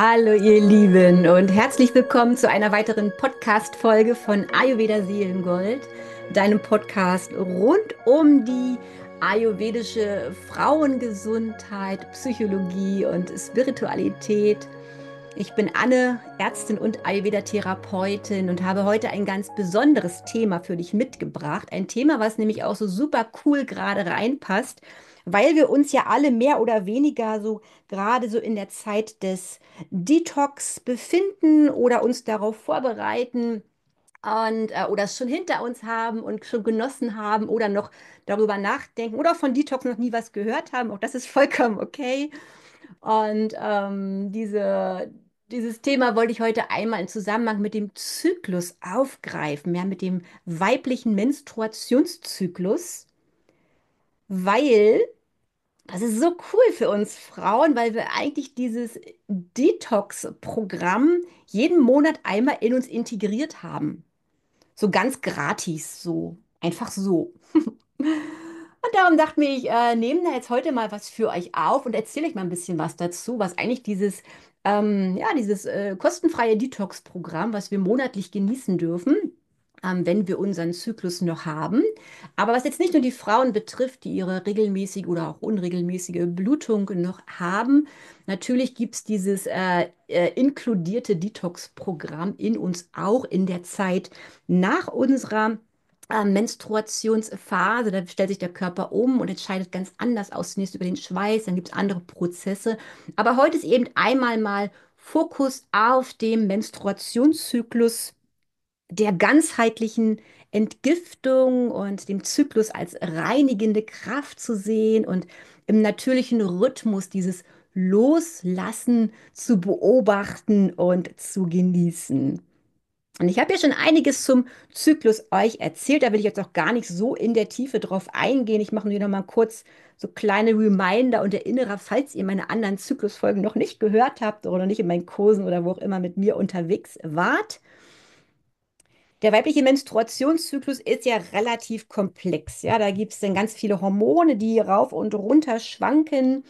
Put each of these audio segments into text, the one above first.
Hallo ihr Lieben und herzlich willkommen zu einer weiteren Podcast-Folge von Ayurveda Seelengold, deinem Podcast rund um die ayurvedische Frauengesundheit, Psychologie und Spiritualität. Ich bin Anne, Ärztin und Ayurveda-Therapeutin und habe heute ein ganz besonderes Thema für dich mitgebracht. Ein Thema, was nämlich auch so super cool gerade reinpasst, weil wir uns ja alle mehr oder weniger so gerade so in der Zeit des Detox befinden oder uns darauf vorbereiten oder es schon hinter uns haben und schon genossen haben oder noch darüber nachdenken oder von Detox noch nie was gehört haben. Auch das ist vollkommen okay. Dieses Thema wollte ich heute einmal im Zusammenhang mit dem Zyklus aufgreifen, ja, mit dem weiblichen Menstruationszyklus, weil das ist so cool für uns Frauen, weil wir eigentlich dieses Detox-Programm jeden Monat einmal in uns integriert haben. So ganz gratis, so einfach so. Und darum dachte ich, nehme da jetzt heute mal was für euch auf und erzähle euch mal ein bisschen was dazu, was eigentlich dieses kostenfreie Detox-Programm, was wir monatlich genießen dürfen, wenn wir unseren Zyklus noch haben. Aber was jetzt nicht nur die Frauen betrifft, die ihre regelmäßige oder auch unregelmäßige Blutung noch haben, natürlich gibt es dieses inkludierte Detox-Programm in uns auch in der Zeit nach unserer Menstruationsphase. Da stellt sich der Körper um und entscheidet ganz anders aus. Zunächst über den Schweiß, dann gibt es andere Prozesse. Aber heute ist eben einmal mal Fokus auf dem Menstruationszyklus, der ganzheitlichen Entgiftung und dem Zyklus als reinigende Kraft zu sehen und im natürlichen Rhythmus dieses Loslassen zu beobachten und zu genießen. Und ich habe ja schon einiges zum Zyklus euch erzählt, da will ich jetzt auch gar nicht so in der Tiefe drauf eingehen. Ich mache nur noch mal kurz so kleine Reminder und Erinnerer, falls ihr meine anderen Zyklusfolgen noch nicht gehört habt oder noch nicht in meinen Kursen oder wo auch immer mit mir unterwegs wart. Der weibliche Menstruationszyklus ist ja relativ komplex. Ja, da gibt es dann ganz viele Hormone, die rauf und runter schwanken.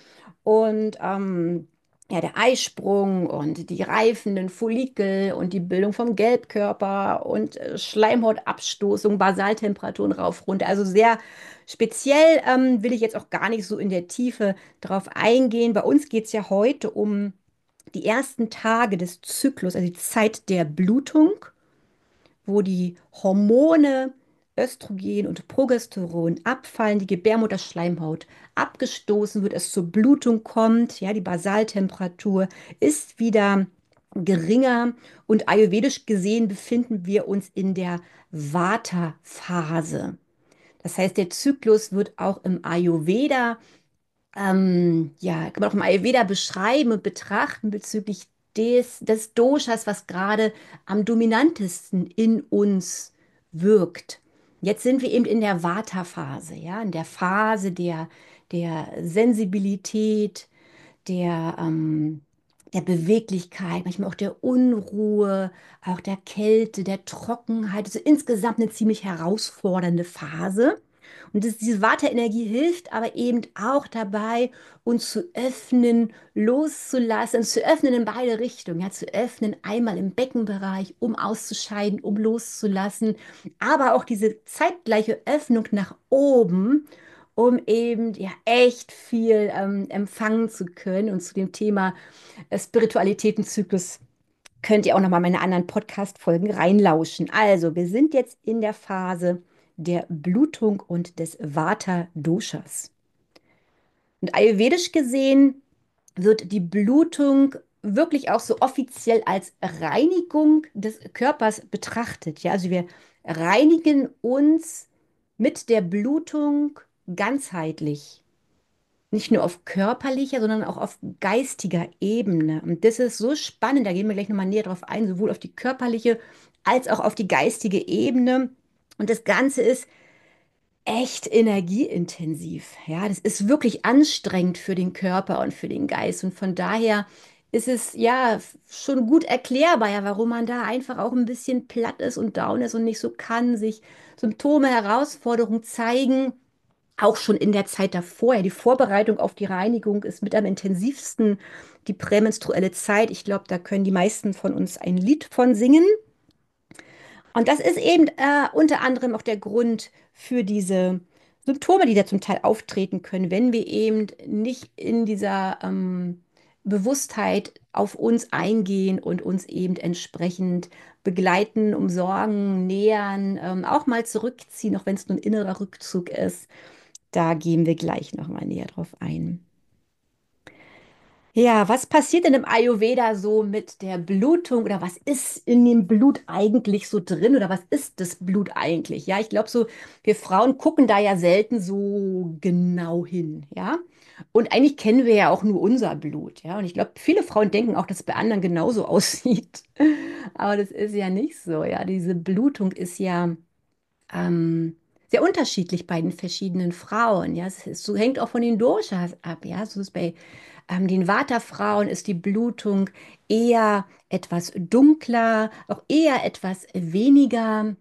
Und ja, der Eisprung und die reifenden Follikel und die Bildung vom Gelbkörper und Schleimhautabstoßung, Basaltemperaturen rauf, runter. Also sehr speziell will ich jetzt auch gar nicht so in der Tiefe drauf eingehen. Bei uns geht es ja heute um die ersten Tage des Zyklus, also die Zeit der Blutung, wo die Hormone Östrogen und Progesteron abfallen, die Gebärmutterschleimhaut abgestoßen wird, es zur Blutung kommt, ja, die Basaltemperatur ist wieder geringer und ayurvedisch gesehen befinden wir uns in der Vata-Phase. Das heißt, der Zyklus wird auch im Ayurveda ja, kann man auch im Ayurveda beschreiben und betrachten bezüglich des Doshas, was gerade am dominantesten in uns wirkt. Jetzt sind wir eben in der Vata-Phase, ja, in der Phase der Sensibilität, der Beweglichkeit, manchmal auch der Unruhe, auch der Kälte, der Trockenheit. Also insgesamt eine ziemlich herausfordernde Phase. Und diese Vata-Energie hilft aber eben auch dabei, uns zu öffnen, loszulassen, uns zu öffnen in beide Richtungen. Ja, zu öffnen einmal im Beckenbereich, um auszuscheiden, um loszulassen, aber auch diese zeitgleiche Öffnung nach oben, um eben ja echt viel empfangen zu können. Und zu dem Thema Spiritualitätenzyklus könnt ihr auch noch mal meine anderen Podcast-Folgen reinlauschen. Also, wir sind jetzt in der Phase der Blutung und des Vata-Doshas. Und ayurvedisch gesehen wird die Blutung wirklich auch so offiziell als Reinigung des Körpers betrachtet. Ja, also wir reinigen uns mit der Blutung ganzheitlich. Nicht nur auf körperlicher, sondern auch auf geistiger Ebene. Und das ist so spannend, da gehen wir gleich nochmal näher drauf ein, sowohl auf die körperliche als auch auf die geistige Ebene. Und das Ganze ist echt energieintensiv. Ja, das ist wirklich anstrengend für den Körper und für den Geist. Und von daher ist es ja schon gut erklärbar, ja, warum man da einfach auch ein bisschen platt ist und down ist und nicht so kann, sich Symptome, Herausforderungen zeigen. auch schon in der Zeit davor. Ja, die Vorbereitung auf die Reinigung ist mit am intensivsten die prämenstruelle Zeit. Ich glaube, da können die meisten von uns ein Lied von singen. Und das ist eben unter anderem auch der Grund für diese Symptome, die da zum Teil auftreten können, wenn wir eben nicht in dieser Bewusstheit auf uns eingehen und uns eben entsprechend begleiten, umsorgen, nähern, auch mal zurückziehen, auch wenn es nur ein innerer Rückzug ist. Da gehen wir gleich nochmal näher drauf ein. Ja, was passiert denn im Ayurveda so mit der Blutung oder was ist in dem Blut eigentlich so drin oder was ist das Blut eigentlich? Ja, ich glaube so, wir Frauen gucken da ja selten so genau hin, ja. Und eigentlich kennen wir ja auch nur unser Blut, ja. Und ich glaube, viele Frauen denken auch, dass es bei anderen genauso aussieht. Aber das ist ja nicht so, ja. Diese Blutung ist ja ähm, sehr unterschiedlich bei den verschiedenen Frauen. Ja, so hängt auch von den Doshas ab. Ja, so ist bei den Vata-Frauen ist die Blutung eher etwas dunkler, auch eher etwas weniger.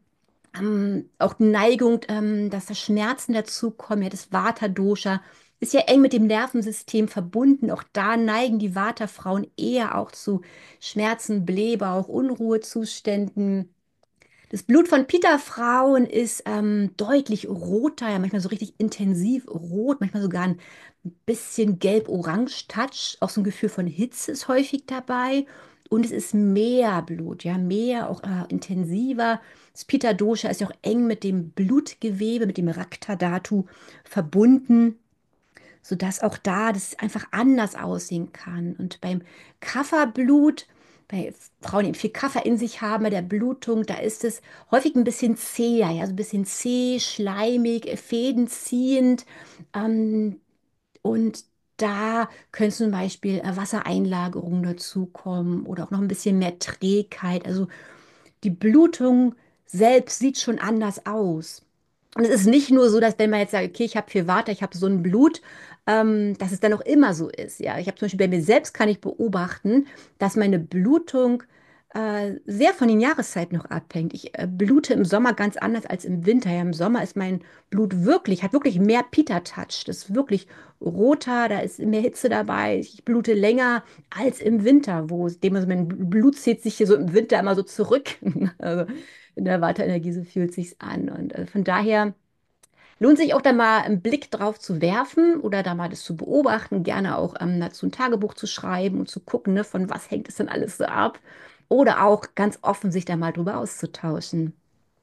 Auch die Neigung, dass da Schmerzen dazukommen. Ja, das Vata-Dosha ist ja eng mit dem Nervensystem verbunden. Auch da neigen die Vata-Frauen eher auch zu Schmerzen, Blähbauch, Unruhezuständen. Das Blut von Pita-Frauen ist deutlich roter, ja, manchmal so richtig intensiv rot, manchmal sogar ein bisschen gelb-orange-Touch. Auch so ein Gefühl von Hitze ist häufig dabei. Und es ist mehr Blut, ja, mehr, auch intensiver. Das Pitta-Dosha ist ja auch eng mit dem Blutgewebe, mit dem Rakta-Dhatu verbunden, sodass auch da das einfach anders aussehen kann. Und beim Kafferblut, bei Frauen, die viel Kaffer in sich haben, bei der Blutung, da ist es häufig ein bisschen zäher, ja, so ein bisschen zäh, schleimig, fädenziehend. Ähm, und da können zum Beispiel Wassereinlagerungen dazukommen oder auch noch ein bisschen mehr Trägheit. Also die Blutung selbst sieht schon anders aus. Und es ist nicht nur so, dass wenn man jetzt sagt, okay, ich habe viel Vata, ich habe so ein Blut, dass es dann auch immer so ist. Ja, ich habe zum Beispiel bei mir selbst kann ich beobachten, dass meine Blutung sehr von den Jahreszeiten noch abhängt. Ich blute im Sommer ganz anders als im Winter. Ja, im Sommer ist mein Blut wirklich, hat wirklich mehr Pita-Touch. Das ist wirklich roter, da ist mehr Hitze dabei. Ich blute länger als im Winter, wo dem also mein Blut zieht sich hier so im Winter immer so zurück. Also in der Vata-Energie, so fühlt sich's an. Und von daher lohnt sich auch da mal einen Blick drauf zu werfen oder da mal das zu beobachten, gerne auch dazu ein Tagebuch zu schreiben und zu gucken, ne, von was hängt es denn alles so ab. Oder auch ganz offen sich da mal drüber auszutauschen.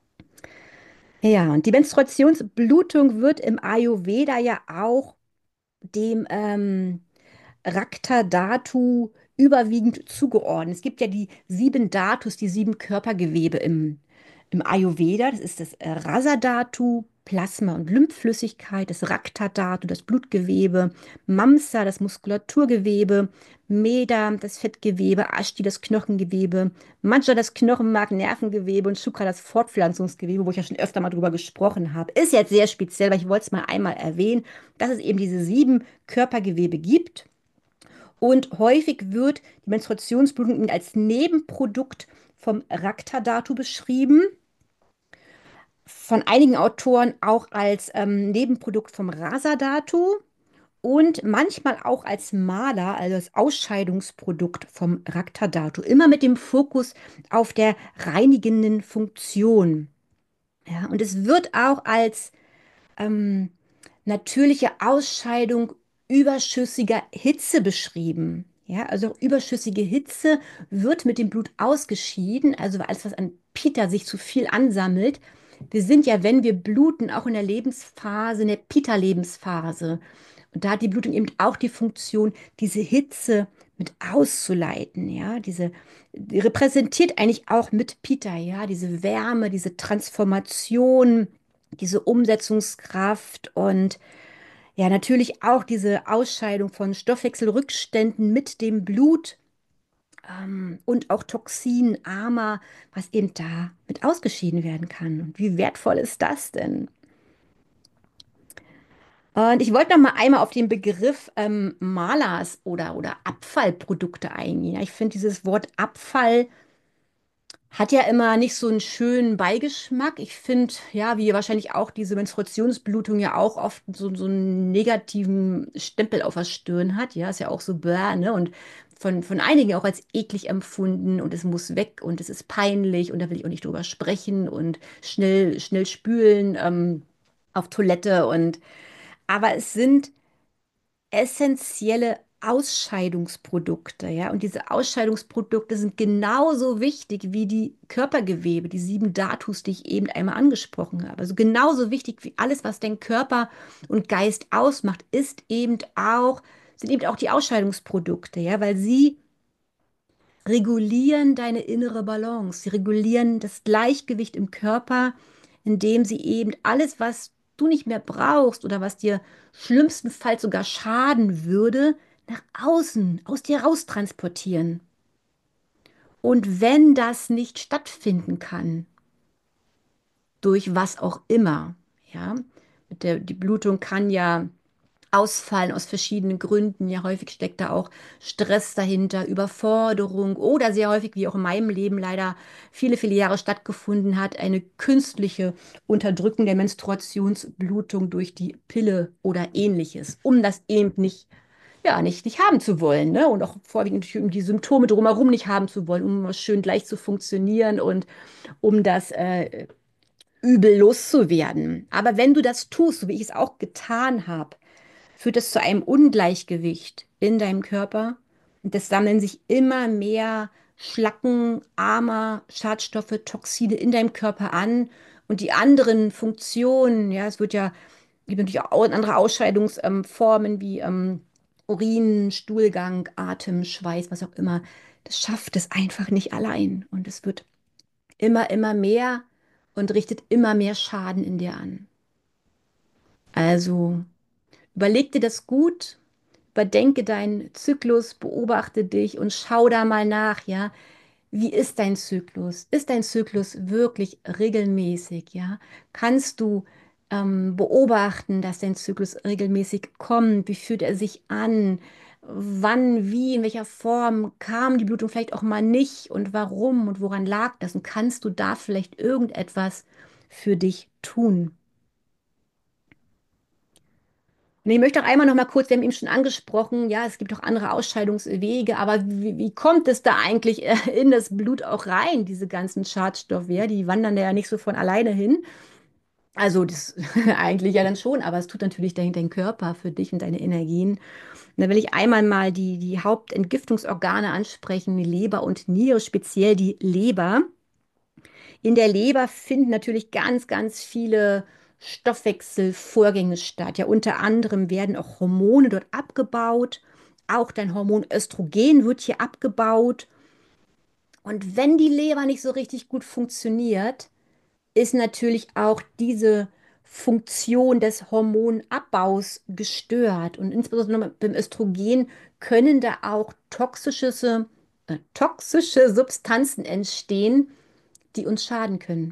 Ja, und die Menstruationsblutung wird im Ayurveda ja auch dem Rakta Dhatu überwiegend zugeordnet. Es gibt ja die 7 Dhatus, die 7 Körpergewebe im Ayurveda. Das ist das Rasa Dhatu, Plasma und Lymphflüssigkeit, das Rakta Dhatu, das Blutgewebe, Mamsa, das Muskulaturgewebe, Meda, das Fettgewebe, Ashti, das Knochengewebe, Mancha, das Knochenmark, Nervengewebe und Shukra, das Fortpflanzungsgewebe, wo ich ja schon öfter mal drüber gesprochen habe. Ist jetzt sehr speziell, aber ich wollte es mal einmal erwähnen, dass es eben diese 7 Körpergewebe gibt. Und häufig wird die Menstruationsblutung als Nebenprodukt vom Rakta-Dhatu beschrieben, von einigen Autoren auch als Nebenprodukt vom Rasa-Dhatu und manchmal auch als Mala, also als Ausscheidungsprodukt vom Rakta-Dhatu. Immer mit dem Fokus auf der reinigenden Funktion. Ja, und es wird auch als ähm, natürliche Ausscheidung überschüssiger Hitze beschrieben. Ja, also auch überschüssige Hitze wird mit dem Blut ausgeschieden, also alles, was an Pita sich zu viel ansammelt. Wir sind ja, wenn wir bluten, auch in der Lebensphase, in der Pita-Lebensphase. Und da hat die Blutung eben auch die Funktion, diese Hitze mit auszuleiten. Ja, die repräsentiert eigentlich auch mit Pita, ja, diese Wärme, diese Transformation, diese Umsetzungskraft und ja, natürlich auch diese Ausscheidung von Stoffwechselrückständen mit dem Blut und auch Toxinen, Ama, was eben da mit ausgeschieden werden kann. Und wie wertvoll ist das denn? Und ich wollte noch mal einmal auf den Begriff Malers oder Abfallprodukte eingehen. Ja, ich finde dieses Wort Abfall Hat ja immer nicht so einen schönen Beigeschmack. Ich finde, ja, wie wahrscheinlich auch diese Menstruationsblutung ja auch oft so einen negativen Stempel auf der Stirn hat. Ja, ist ja auch so bäh, ne? Und von einigen auch als eklig empfunden und es muss weg und es ist peinlich und da will ich auch nicht drüber sprechen und schnell, schnell spülen, auf Toilette aber es sind essentielle Ausscheidungsprodukte, ja. Und diese Ausscheidungsprodukte sind genauso wichtig wie die Körpergewebe, die sieben Dhatus, die ich eben einmal angesprochen habe. Also genauso wichtig wie alles, was dein Körper und Geist ausmacht, sind eben auch die Ausscheidungsprodukte, ja, weil sie regulieren deine innere Balance. Sie regulieren das Gleichgewicht im Körper, indem sie eben alles, was du nicht mehr brauchst oder was dir schlimmstenfalls sogar schaden würde, nach außen, aus dir raus transportieren. Und wenn das nicht stattfinden kann, durch was auch immer, ja, die Blutung kann ja ausfallen aus verschiedenen Gründen. Ja, häufig steckt da auch Stress dahinter, Überforderung oder sehr häufig, wie auch in meinem Leben leider viele, viele Jahre stattgefunden hat, eine künstliche Unterdrückung der Menstruationsblutung durch die Pille oder ähnliches, um das eben nicht, ja, nicht haben zu wollen, ne? Und auch vorwiegend um die Symptome drumherum nicht haben zu wollen, um schön gleich zu funktionieren und um das Übel loszuwerden. Aber wenn du das tust, so wie ich es auch getan habe, führt es zu einem Ungleichgewicht in deinem Körper. Und es sammeln sich immer mehr Schlacken, armer Schadstoffe, Toxine in deinem Körper an. Und die anderen Funktionen, ja, gibt natürlich auch andere Ausscheidungsformen wie Urin, Stuhlgang, Atem, Schweiß, was auch immer. Das schafft es einfach nicht allein. Und es wird immer mehr und richtet immer mehr Schaden in dir an. Also überleg dir das gut. Überdenke deinen Zyklus, beobachte dich und schau da mal nach, ja. Wie ist dein Zyklus? Ist dein Zyklus wirklich regelmäßig, ja? Kannst du beobachten, dass dein Zyklus regelmäßig kommt? Wie fühlt er sich an? Wann, wie, in welcher Form kam die Blutung vielleicht auch mal nicht und warum und woran lag das? Und kannst du da vielleicht irgendetwas für dich tun? Und ich möchte auch einmal noch mal kurz, wir haben eben schon angesprochen, ja, es gibt auch andere Ausscheidungswege, aber wie kommt es da eigentlich in das Blut auch rein, diese ganzen Schadstoffe? Ja, die wandern da ja nicht so von alleine hin. Also das eigentlich ja dann schon, aber es tut natürlich dein Körper für dich und deine Energien. Und da will ich einmal mal die Hauptentgiftungsorgane ansprechen, die Leber und Niere, speziell die Leber. In der Leber finden natürlich ganz viele Stoffwechselvorgänge statt. Ja, unter anderem werden auch Hormone dort abgebaut. Auch dein Hormon Östrogen wird hier abgebaut. Und wenn die Leber nicht so richtig gut funktioniert, ist natürlich auch diese Funktion des Hormonabbaus gestört. Und insbesondere beim Östrogen können da auch toxische Substanzen entstehen, die uns schaden können.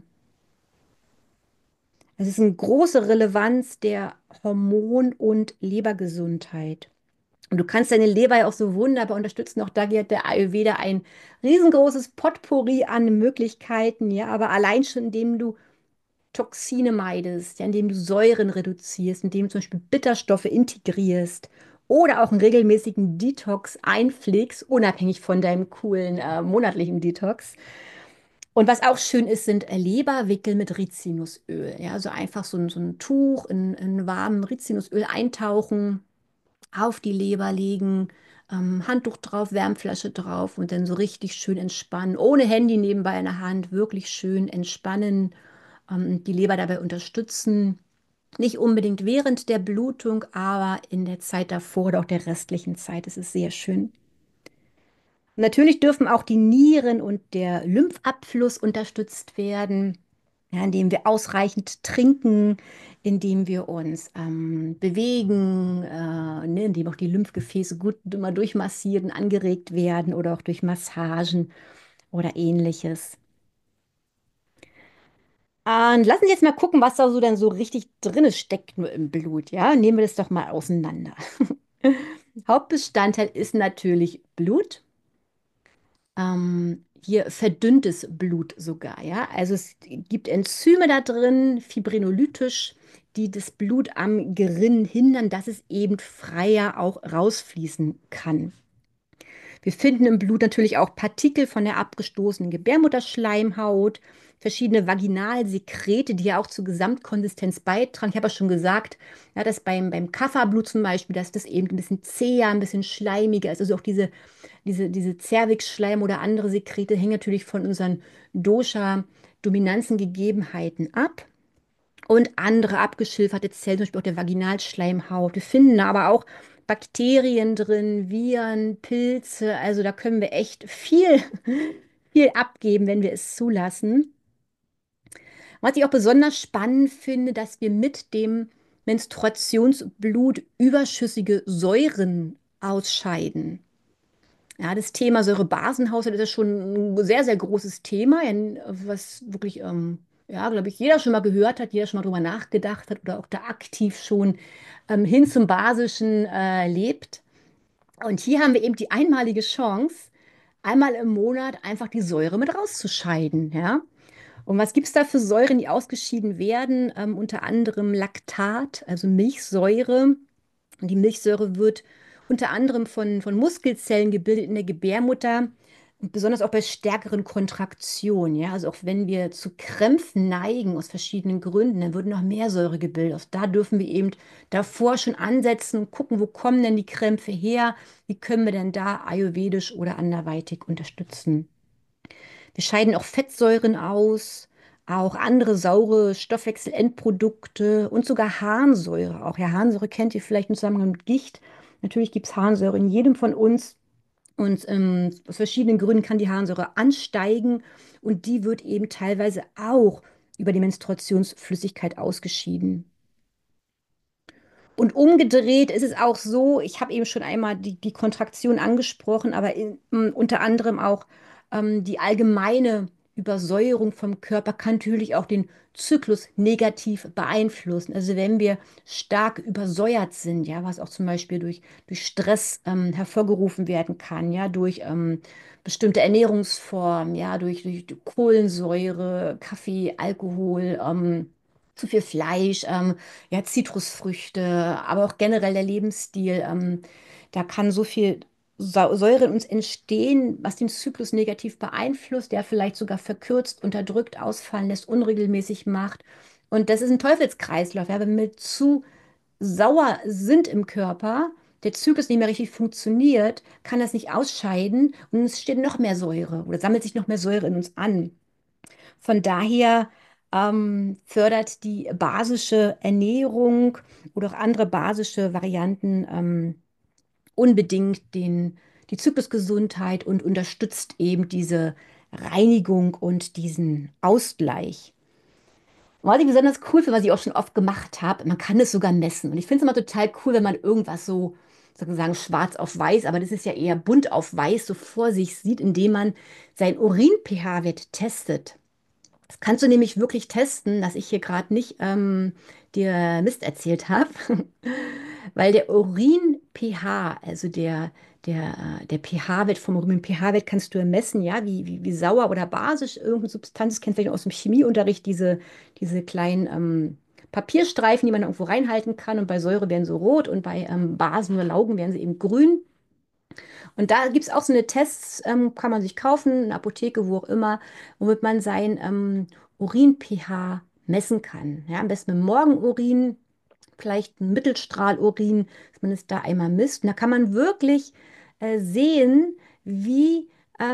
Es ist eine große Relevanz der Hormon- und Lebergesundheit. Und du kannst deine Leber ja auch so wunderbar unterstützen. Auch da gibt der Ayurveda ein riesengroßes Potpourri an Möglichkeiten, ja, aber allein schon, indem du Toxine meidest, ja, indem du Säuren reduzierst, indem du zum Beispiel Bitterstoffe integrierst oder auch einen regelmäßigen Detox einpflegst, unabhängig von deinem coolen monatlichen Detox. Und was auch schön ist, sind Leberwickel mit Rizinusöl. Ja, also einfach so ein Tuch in warmem Rizinusöl eintauchen, auf die Leber legen, Handtuch drauf, Wärmflasche drauf und dann so richtig schön entspannen. Ohne Handy nebenbei in der Hand, wirklich schön entspannen, die Leber dabei unterstützen. Nicht unbedingt während der Blutung, aber in der Zeit davor oder auch der restlichen Zeit. Das ist sehr schön. Natürlich dürfen auch die Nieren und der Lymphabfluss unterstützt werden, ja, indem wir ausreichend trinken, indem wir uns bewegen, ne, indem auch die Lymphgefäße gut immer durchmassiert und angeregt werden oder auch durch Massagen oder ähnliches. Und lassen Sie jetzt mal gucken, was da so dann so richtig drinne steckt nur im Blut, ja? Nehmen wir das doch mal auseinander. Hauptbestandteil ist natürlich Blut. dir verdünntes Blut sogar, ja. Also es gibt Enzyme da drin, fibrinolytisch, die das Blut am Gerinnen hindern, dass es eben freier auch rausfließen kann. Wir finden im Blut natürlich auch Partikel von der abgestoßenen Gebärmutterschleimhaut, verschiedene Vaginalsekrete, die ja auch zur Gesamtkonsistenz beitragen. Ich habe ja schon gesagt, ja, dass beim Kafferblut zum Beispiel, dass das eben ein bisschen zäher, ein bisschen schleimiger ist. Also auch diese Zervixschleim oder andere Sekrete hängen natürlich von unseren Dosha-Dominanzen-Gegebenheiten ab. Und andere abgeschilferte Zellen, zum Beispiel auch der Vaginalschleimhaut. Wir finden aber auch Bakterien drin, Viren, Pilze. Also da können wir echt viel abgeben, wenn wir es zulassen. Was ich auch besonders spannend finde, dass wir mit dem Menstruationsblut überschüssige Säuren ausscheiden. Ja, das Thema Säurebasenhaushalt ist ja schon ein sehr, sehr großes Thema, ja, was wirklich, ja, glaube ich, jeder schon mal gehört hat, jeder schon mal drüber nachgedacht hat oder auch da aktiv schon hin zum Basischen lebt. Und hier haben wir eben die einmalige Chance, einmal im Monat einfach die Säure mit rauszuscheiden, ja. Und was gibt es da für Säuren, die ausgeschieden werden? Unter anderem Laktat, also Milchsäure. Und die Milchsäure wird unter anderem von Muskelzellen gebildet in der Gebärmutter, und besonders auch bei stärkeren Kontraktionen. Ja? Also auch wenn wir zu Krämpfen neigen aus verschiedenen Gründen, dann wird noch mehr Säure gebildet. Auch da dürfen wir eben davor schon ansetzen und gucken, wo kommen denn die Krämpfe her? Wie können wir denn da ayurvedisch oder anderweitig unterstützen? Wir scheiden auch Fettsäuren aus, auch andere saure Stoffwechselendprodukte und sogar Harnsäure. Auch ja, Harnsäure kennt ihr vielleicht im Zusammenhang mit Gicht. Natürlich gibt es Harnsäure in jedem von uns. Und aus verschiedenen Gründen kann die Harnsäure ansteigen und die wird eben teilweise auch über die Menstruationsflüssigkeit ausgeschieden. Und umgedreht ist es auch so, ich habe eben schon einmal die Kontraktion angesprochen, aber unter anderem auch die allgemeine Übersäuerung vom Körper kann natürlich auch den Zyklus negativ beeinflussen. Also wenn wir stark übersäuert sind, ja, was auch zum Beispiel durch Stress hervorgerufen werden kann, ja, durch bestimmte Ernährungsformen, ja, durch Kohlensäure, Kaffee, Alkohol, zu viel Fleisch, ja, Zitrusfrüchte, aber auch generell der Lebensstil. Da kann so viel Säure in uns entstehen, was den Zyklus negativ beeinflusst, der vielleicht sogar verkürzt, unterdrückt, ausfallen lässt, unregelmäßig macht. Und das ist ein Teufelskreislauf. Ja, wenn wir zu sauer sind im Körper, der Zyklus nicht mehr richtig funktioniert, kann das nicht ausscheiden und es steht noch mehr Säure oder sammelt sich noch mehr Säure in uns an. Von daher fördert die basische Ernährung oder auch andere basische Varianten unbedingt die Zyklusgesundheit und unterstützt eben diese Reinigung und diesen Ausgleich. Und was ich besonders cool finde, was ich auch schon oft gemacht habe, man kann es sogar messen. Und ich finde es immer total cool, wenn man irgendwas so, sozusagen schwarz auf weiß, aber das ist ja eher bunt auf weiß, so vor sich sieht, indem man sein Urin-pH-Wert testet. Das kannst du nämlich wirklich testen, dass ich hier gerade nicht dir Mist erzählt habe, weil der Urin-pH, also der pH-Wert vom Urin-pH-Wert kannst du ja messen, ja, wie sauer oder basisch irgendeine Substanz ist. Kennst du vielleicht aus dem Chemieunterricht, diese kleinen Papierstreifen, die man irgendwo reinhalten kann. Und bei Säure werden sie rot und bei Basen oder Laugen werden sie eben grün. Und da gibt es auch so eine Tests, kann man sich kaufen, in der Apotheke, wo auch immer, womit man sein Urin-pH messen kann. Ja, am besten mit dem Morgenurin, vielleicht ein Mittelstrahlurin, dass man es da einmal misst. Und da kann man wirklich sehen, wie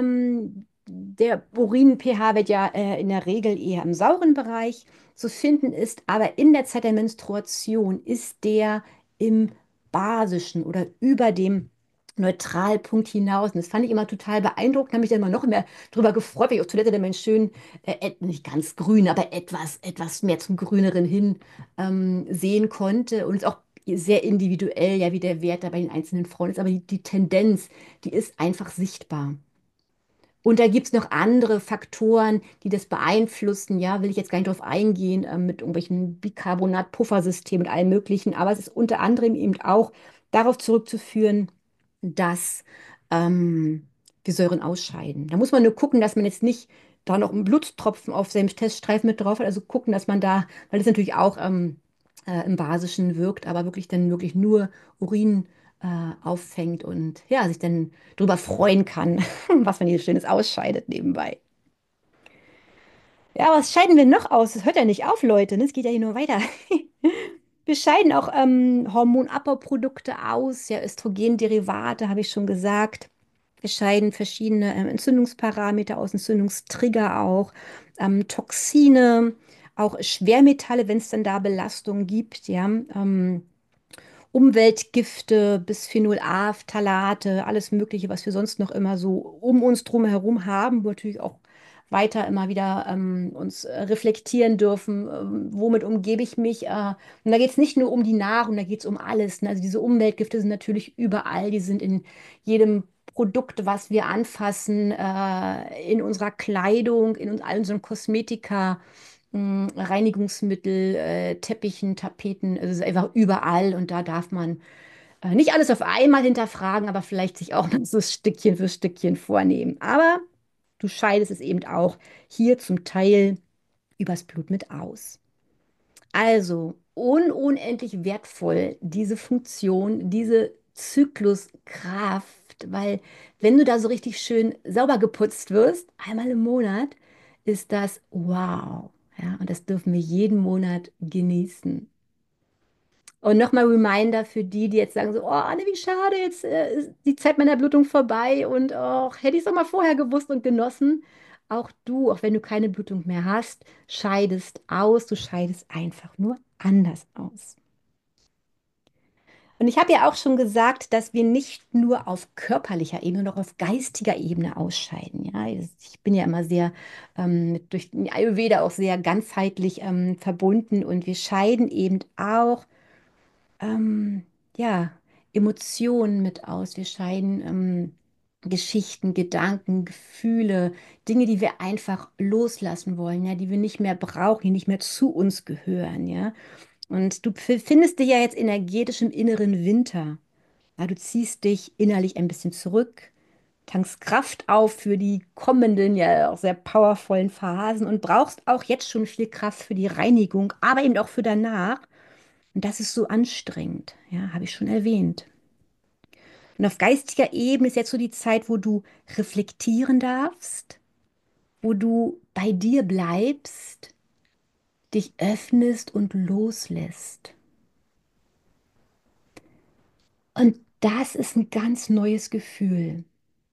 der Urin-pH-Wert ja in der Regel eher im sauren Bereich zu finden ist, aber in der Zeit der Menstruation ist der im basischen oder über dem Neutralpunkt hinaus. Und das fand ich immer total beeindruckend, habe mich dann immer noch mehr darüber gefreut, weil ich auf Toilette dann meinen schönen, nicht ganz grün, aber etwas mehr zum Grüneren hin sehen konnte. Und es ist auch sehr individuell, ja, wie der Wert da bei den einzelnen Frauen ist. Aber die Tendenz, die ist einfach sichtbar. Und da gibt es noch andere Faktoren, die das beeinflussen. Ja, will ich jetzt gar nicht drauf eingehen, mit irgendwelchen Bicarbonat-Puffersystemen und allem Möglichen. Aber es ist unter anderem eben auch darauf zurückzuführen, dass ähm, wie Säuren ausscheiden. Da muss man nur gucken, dass man jetzt nicht da noch einen Blutstropfen auf seinem Teststreifen mit drauf hat. Also gucken, dass man da, weil das natürlich auch im Basischen wirkt, aber wirklich dann wirklich nur Urin auffängt und ja, sich dann drüber freuen kann, was man hier Schönes ausscheidet nebenbei. Ja, was scheiden wir noch aus? Das hört ja nicht auf, Leute, ne? Es geht ja hier nur weiter. Wir scheiden auch Hormonabbauprodukte aus, ja, Östrogenderivate, habe ich schon gesagt. Wir scheiden verschiedene Entzündungsparameter aus, Entzündungstrigger auch, Toxine, auch Schwermetalle, wenn es dann da Belastungen gibt, ja. Umweltgifte, Bisphenol A, Phthalate, alles Mögliche, was wir sonst noch immer so um uns drum herum haben, wo wir natürlich auch weiter immer wieder uns reflektieren dürfen, womit umgebe ich mich. Und da geht es nicht nur um die Nahrung, da geht es um alles. Ne? Also diese Umweltgifte sind natürlich überall, die sind in jedem Produkt, was wir anfassen, in unserer Kleidung, in all unseren Kosmetika. Reinigungsmittel, Teppichen, Tapeten, also es ist einfach überall und da darf man nicht alles auf einmal hinterfragen, aber vielleicht sich auch mal so Stückchen für Stückchen vornehmen. Aber du scheidest es eben auch hier zum Teil übers Blut mit aus. Also unendlich wertvoll diese Funktion, diese Zykluskraft, weil wenn du da so richtig schön sauber geputzt wirst, einmal im Monat, ist das wow. Ja, und das dürfen wir jeden Monat genießen. Und nochmal Reminder für die, die jetzt sagen so, oh Anne, wie schade, jetzt ist die Zeit meiner Blutung vorbei und oh, hätte ich es doch mal vorher gewusst und genossen. Auch du, auch wenn du keine Blutung mehr hast, scheidest aus, du scheidest einfach nur anders aus. Und ich habe ja auch schon gesagt, dass wir nicht nur auf körperlicher Ebene, sondern auch auf geistiger Ebene ausscheiden. Ja, ich bin ja immer sehr durch den Ayurveda auch sehr ganzheitlich verbunden und wir scheiden eben auch ähm, ja, Emotionen mit aus. Wir scheiden Geschichten, Gedanken, Gefühle, Dinge, die wir einfach loslassen wollen, ja, die wir nicht mehr brauchen, die nicht mehr zu uns gehören, ja. Und du findest dich ja jetzt energetisch im inneren Winter. Ja, du ziehst dich innerlich ein bisschen zurück, tankst Kraft auf für die kommenden, ja auch sehr powervollen Phasen und brauchst auch jetzt schon viel Kraft für die Reinigung, aber eben auch für danach. Und das ist so anstrengend, ja, habe ich schon erwähnt. Und auf geistiger Ebene ist jetzt so die Zeit, wo du reflektieren darfst, wo du bei dir bleibst, dich öffnest und loslässt. Und das ist ein ganz neues Gefühl.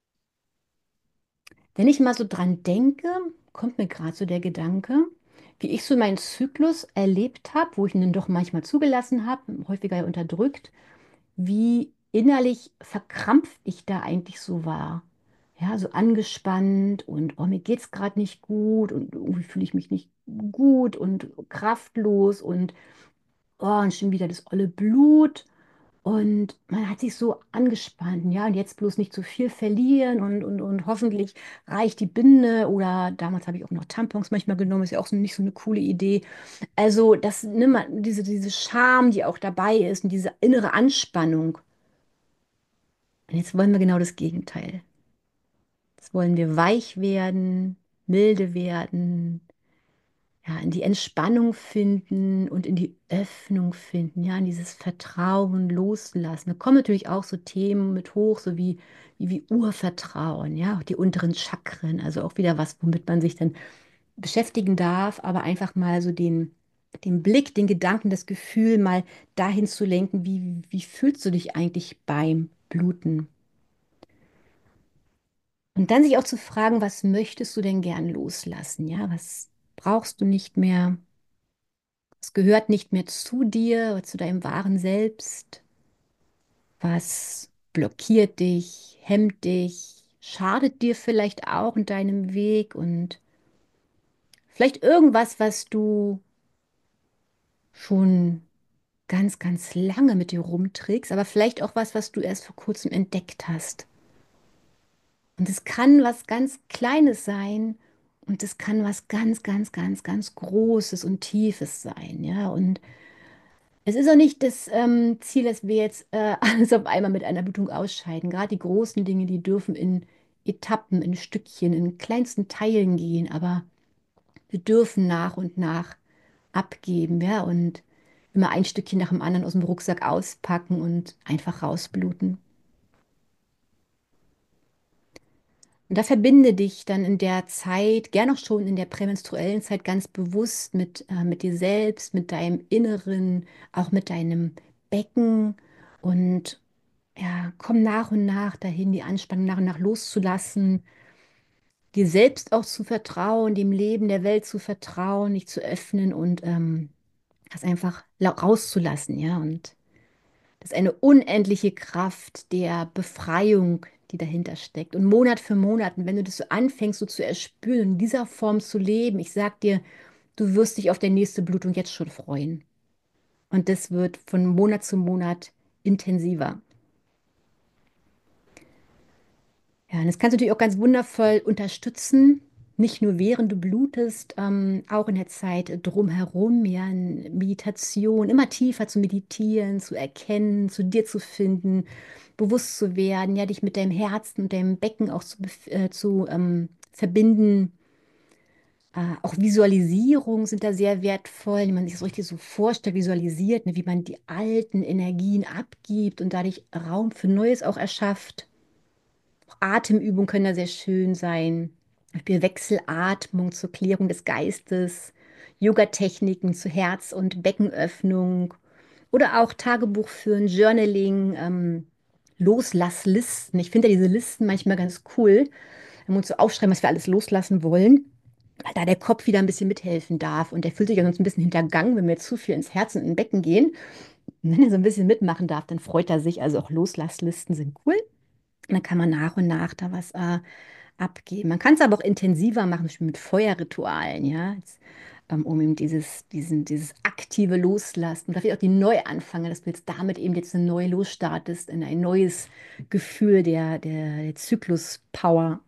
Wenn ich mal so dran denke, kommt mir gerade so der Gedanke, wie ich so meinen Zyklus erlebt habe, wo ich ihn dann doch manchmal zugelassen habe, häufiger ja unterdrückt, wie innerlich verkrampft ich da eigentlich so war. Ja, so angespannt und oh, mir geht's gerade nicht gut und irgendwie fühle ich mich nicht gut und kraftlos und schon wieder das olle Blut. Und man hat sich so angespannt, ja, und jetzt bloß nicht zu viel verlieren und hoffentlich reicht die Binde oder damals habe ich auch noch Tampons manchmal genommen, ist ja auch so nicht so eine coole Idee. Also das, ne, diese Scham, die auch dabei ist und diese innere Anspannung. Und jetzt wollen wir genau das Gegenteil. Jetzt wollen wir weich werden, milde werden, ja, in die Entspannung finden und in die Öffnung finden, ja, in dieses Vertrauen loslassen. Da kommen natürlich auch so Themen mit hoch, so wie Urvertrauen, ja, auch die unteren Chakren, also auch wieder was, womit man sich dann beschäftigen darf, aber einfach mal so den Blick, den Gedanken, das Gefühl mal dahin zu lenken, wie fühlst du dich eigentlich beim Bluten? Und dann sich auch zu fragen, was möchtest du denn gern loslassen? Ja, was brauchst du nicht mehr? Was gehört nicht mehr zu dir oder zu deinem wahren Selbst? Was blockiert dich, hemmt dich, schadet dir vielleicht auch in deinem Weg und vielleicht irgendwas, was du schon ganz lange mit dir rumträgst, aber vielleicht auch was, was du erst vor kurzem entdeckt hast. Und es kann was ganz Kleines sein und es kann was ganz Großes und Tiefes sein, ja. Und es ist auch nicht das Ziel, dass wir jetzt alles auf einmal mit einer Blutung ausscheiden. Gerade die großen Dinge, die dürfen in Etappen, in Stückchen, in kleinsten Teilen gehen, aber wir dürfen nach und nach abgeben, ja, und immer ein Stückchen nach dem anderen aus dem Rucksack auspacken und einfach rausbluten. Und da verbinde dich dann in der Zeit, gern auch schon in der prämenstruellen Zeit, ganz bewusst mit dir selbst, mit deinem Inneren, auch mit deinem Becken und ja, komm nach und nach dahin, die Anspannung nach und nach loszulassen, dir selbst auch zu vertrauen, dem Leben der Welt zu vertrauen, dich zu öffnen und das einfach rauszulassen, ja. Und das ist eine unendliche Kraft der Befreiung, die dahinter steckt. Und Monat für Monat, wenn du das so anfängst, so zu erspüren, in dieser Form zu leben, ich sag dir, du wirst dich auf der nächste Blutung jetzt schon freuen. Und das wird von Monat zu Monat intensiver. Ja, und das kannst du natürlich auch ganz wundervoll unterstützen, nicht nur während du blutest, auch in der Zeit drumherum, ja, in Meditation, immer tiefer zu meditieren, zu erkennen, zu dir zu finden, bewusst zu werden, ja, dich mit deinem Herzen und deinem Becken auch zu verbinden. Auch Visualisierungen sind da sehr wertvoll, wenn man sich das richtig so vorstellt, visualisiert, ne, wie man die alten Energien abgibt und dadurch Raum für Neues auch erschafft. Atemübungen können da sehr schön sein. Zum Beispiel Wechselatmung zur Klärung des Geistes, Yoga-Techniken zur Herz- und Beckenöffnung oder auch Tagebuch führen, Journaling, Loslasslisten. Ich finde ja diese Listen manchmal ganz cool, wenn wir uns so aufschreiben, was wir alles loslassen wollen, weil da der Kopf wieder ein bisschen mithelfen darf. Und der fühlt sich ja sonst ein bisschen hintergangen, wenn wir zu viel ins Herz und in Becken gehen. Und wenn er so ein bisschen mitmachen darf, dann freut er sich. Also auch Loslasslisten sind cool. Und dann kann man nach und nach da was abgeben. Man kann es aber auch intensiver machen, zum Beispiel mit Feuerritualen, ja, jetzt, um eben dieses aktive Loslassen, oder vielleicht auch die Neuanfänge, dass du jetzt damit eben jetzt neu losstartest in ein neues Gefühl der Zyklus-Power.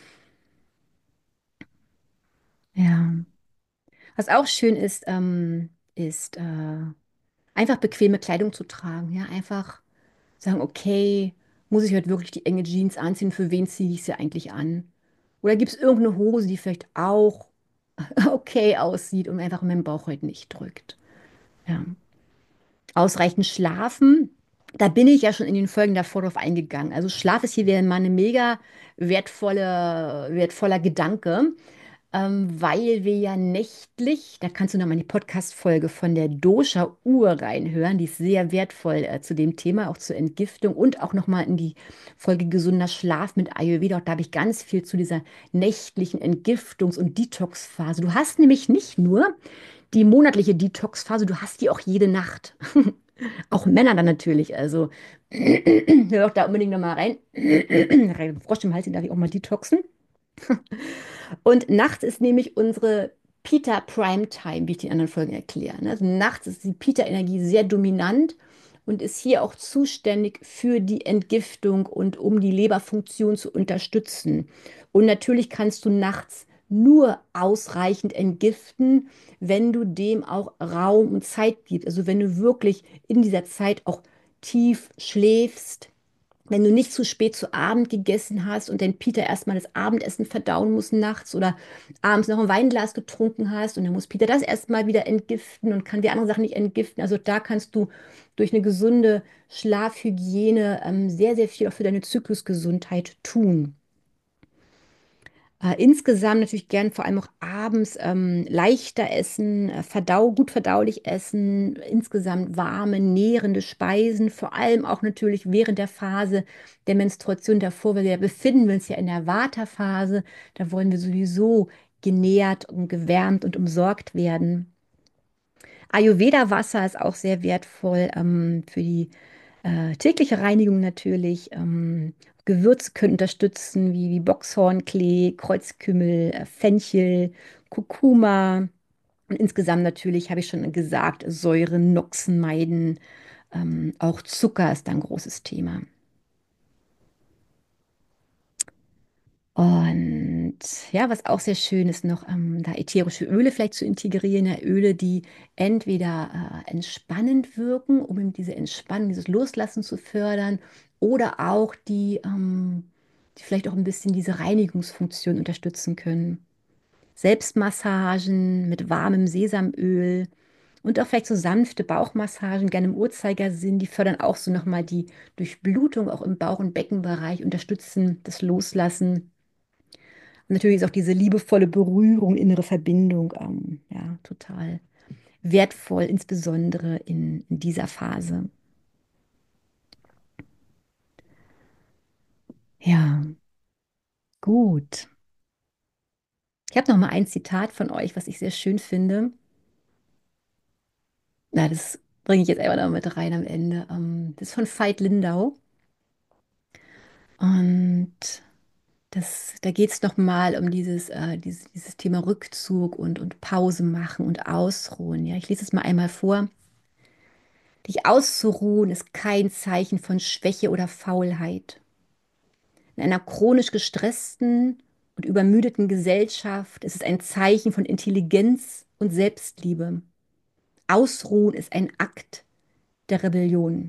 Ja. Was auch schön ist, ist einfach bequeme Kleidung zu tragen. Ja, einfach sagen, okay, muss ich heute wirklich die enge Jeans anziehen? Für wen ziehe ich sie eigentlich an? Oder gibt es irgendeine Hose, die vielleicht auch okay aussieht und einfach meinen Bauch heute nicht drückt? Ja. Ausreichend schlafen. Da bin ich ja schon in den Folgen davor drauf eingegangen. Also Schlaf ist hier wieder mal eine mega wertvoller Gedanke, weil wir ja nächtlich, da kannst du noch mal in die Podcast-Folge von der Dosha-Uhr reinhören, die ist sehr wertvoll zu dem Thema, auch zur Entgiftung und auch noch mal in die Folge gesunder Schlaf mit Ayurveda. Auch da habe ich ganz viel zu dieser nächtlichen Entgiftungs- und Detox-Phase. Du hast nämlich nicht nur die monatliche Detox-Phase, du hast die auch jede Nacht. Auch Männer dann natürlich. Also hör doch da unbedingt noch mal rein. Frosch im Hals, den darf ich auch mal detoxen. Und nachts ist nämlich unsere Pita Prime Time, wie ich die anderen Folgen erkläre. Ne? Also nachts ist die Pita-Energie sehr dominant und ist hier auch zuständig für die Entgiftung und um die Leberfunktion zu unterstützen. Und natürlich kannst du nachts nur ausreichend entgiften, wenn du dem auch Raum und Zeit gibst. Also wenn du wirklich in dieser Zeit auch tief schläfst, wenn du nicht zu spät zu Abend gegessen hast und dein Peter erstmal das Abendessen verdauen muss nachts oder abends noch ein Weinglas getrunken hast und dann muss Peter das erstmal wieder entgiften und kann die anderen Sachen nicht entgiften. Also da kannst du durch eine gesunde Schlafhygiene sehr, sehr viel auch für deine Zyklusgesundheit tun. Insgesamt natürlich gern vor allem auch abends leichter essen, gut verdaulich essen, insgesamt warme, nährende Speisen, vor allem auch natürlich während der Phase der Menstruation davor, weil wir befinden uns ja in der Vata-Phase, da wollen wir sowieso genährt und gewärmt und umsorgt werden. Ayurveda-Wasser ist auch sehr wertvoll für die tägliche Reinigung natürlich. Gewürze können unterstützen, wie Boxhornklee, Kreuzkümmel, Fenchel, Kurkuma. Und insgesamt natürlich, habe ich schon gesagt, Säuren, Noxen meiden. Auch Zucker ist da ein großes Thema. Und ja, was auch sehr schön ist, noch da ätherische Öle vielleicht zu integrieren, ja, Öle, die entweder entspannend wirken, um eben diese Entspannung, dieses Loslassen zu fördern, oder auch die die vielleicht auch ein bisschen diese Reinigungsfunktion unterstützen können. Selbstmassagen mit warmem Sesamöl und auch vielleicht so sanfte Bauchmassagen, gerne im Uhrzeigersinn, die fördern auch so nochmal die Durchblutung auch im Bauch- und Beckenbereich, unterstützen das Loslassen. Und natürlich ist auch diese liebevolle Berührung, innere Verbindung, ja, total wertvoll, insbesondere in dieser Phase. Ja, gut. Ich habe noch mal ein Zitat von euch, was ich sehr schön finde. Na, das bringe ich jetzt einfach noch mit rein am Ende. Das ist von Veit Lindau. Und da geht es noch mal um dieses Thema Rückzug und Pause machen und Ausruhen. Ja, ich lese es mal einmal vor. Dich auszuruhen ist kein Zeichen von Schwäche oder Faulheit. In einer chronisch gestressten und übermüdeten Gesellschaft ist es ein Zeichen von Intelligenz und Selbstliebe. Ausruhen ist ein Akt der Rebellion.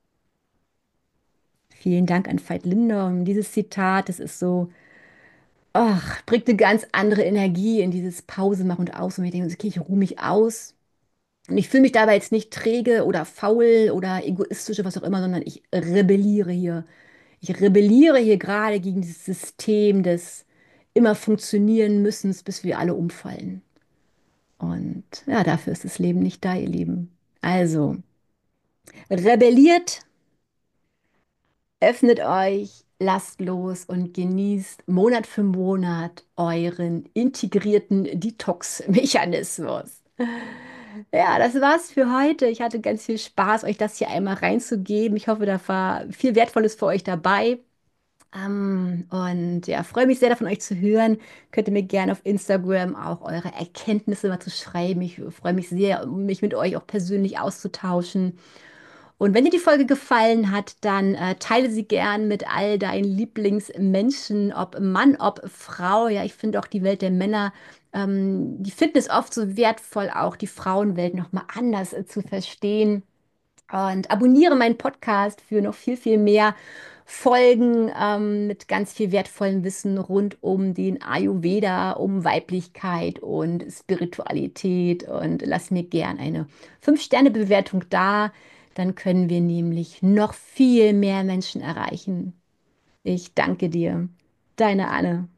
Vielen Dank an Veit Lindau. Dieses Zitat, das ist so, ach, bringt eine ganz andere Energie in dieses Pause machen und aus. Und ich denke, okay, ich ruhe mich aus. Und ich fühle mich dabei jetzt nicht träge oder faul oder egoistisch oder was auch immer, sondern ich rebelliere hier. Ich rebelliere hier gerade gegen dieses System des immer funktionieren müssens, bis wir alle umfallen. Und ja, dafür ist das Leben nicht da, ihr Lieben. Also, rebelliert, öffnet euch, lasst los und genießt Monat für Monat euren integrierten Detox-Mechanismus. Ja, das war's für heute. Ich hatte ganz viel Spaß, euch das hier einmal reinzugeben. Ich hoffe, da war viel Wertvolles für euch dabei. Und ja, freue mich sehr davon euch zu hören. Könnt ihr mir gerne auf Instagram auch eure Erkenntnisse mal zu schreiben. Ich freue mich sehr, mich mit euch auch persönlich auszutauschen. Und wenn dir die Folge gefallen hat, dann teile sie gern mit all deinen Lieblingsmenschen, ob Mann, ob Frau. Ja, ich finde auch die Welt der Männer, die finden es oft so wertvoll, auch die Frauenwelt nochmal anders zu verstehen. Und abonniere meinen Podcast für noch viel, viel mehr Folgen mit ganz viel wertvollem Wissen rund um den Ayurveda, um Weiblichkeit und Spiritualität. Und lass mir gern eine 5-Sterne-Bewertung da. Dann können wir nämlich noch viel mehr Menschen erreichen. Ich danke dir. Deine Anne.